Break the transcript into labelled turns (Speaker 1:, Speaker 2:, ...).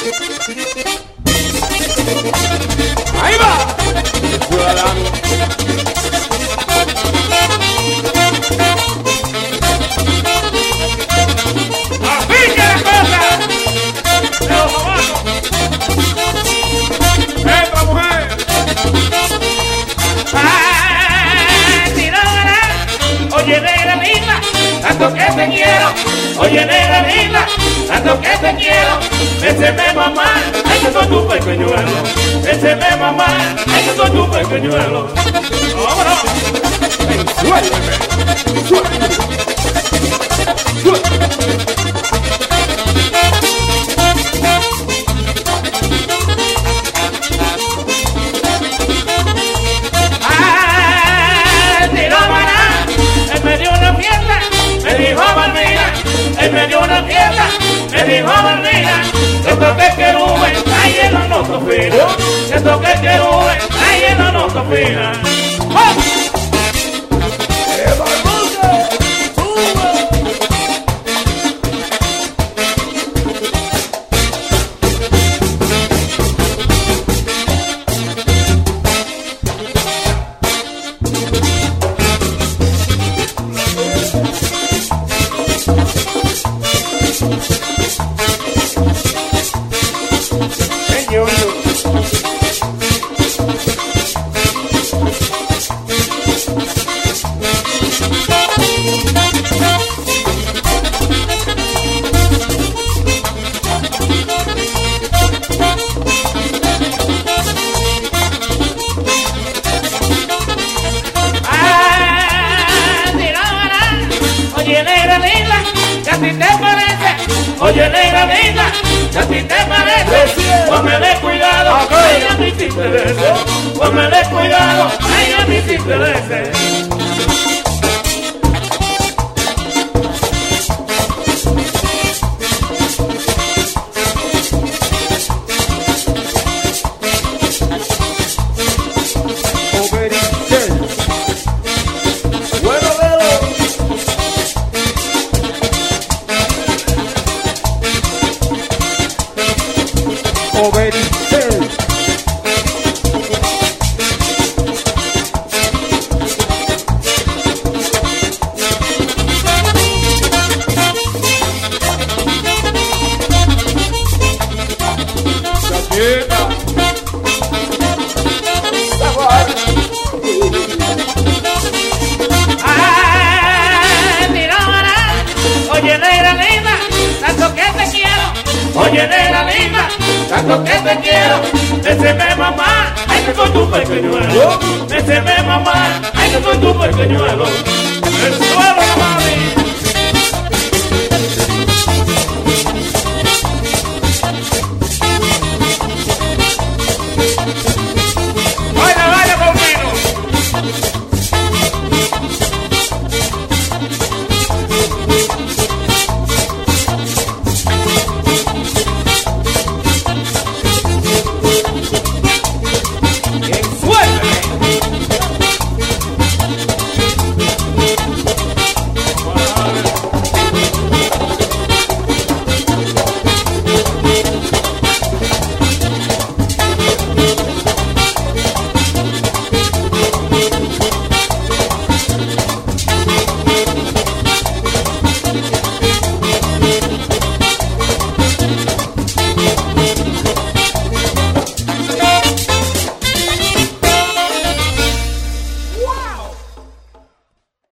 Speaker 1: Ahí va, ciudadano. ¡Aplica la cosa! ¡De los abajo! ¡Entra, mujer!
Speaker 2: ¡Ay, si no ganas! Oye, negra linda, tanto que te quiero. Oye, negra linda, tanto que te quiero. Béseme, mamá, ay, que soy tu pequeñuelo. Béseme, mamá, ay, que soy tu pequeñuelo. ¡Vámonos!
Speaker 1: ¡Suélteme! ¡Suélteme! ¡Suélteme!
Speaker 2: Me dio una fiesta, me dijo Barriga, que toque querube, ahí en la nota fina, que toque querube, ahí en la nota fina. Oye, negra linda, ¿qué a ti te parece? Ponme de cuidado, ay, a mí sí te parece. Ponme de cuidado, ay, a mí sí te parece. Oye, negra linda, tanto que te quiero. Béseme, mamá, ay, que soy tu pequeñuelo. Béseme, mamá, ay, que soy tu pequeñuelo. El suelo, mami.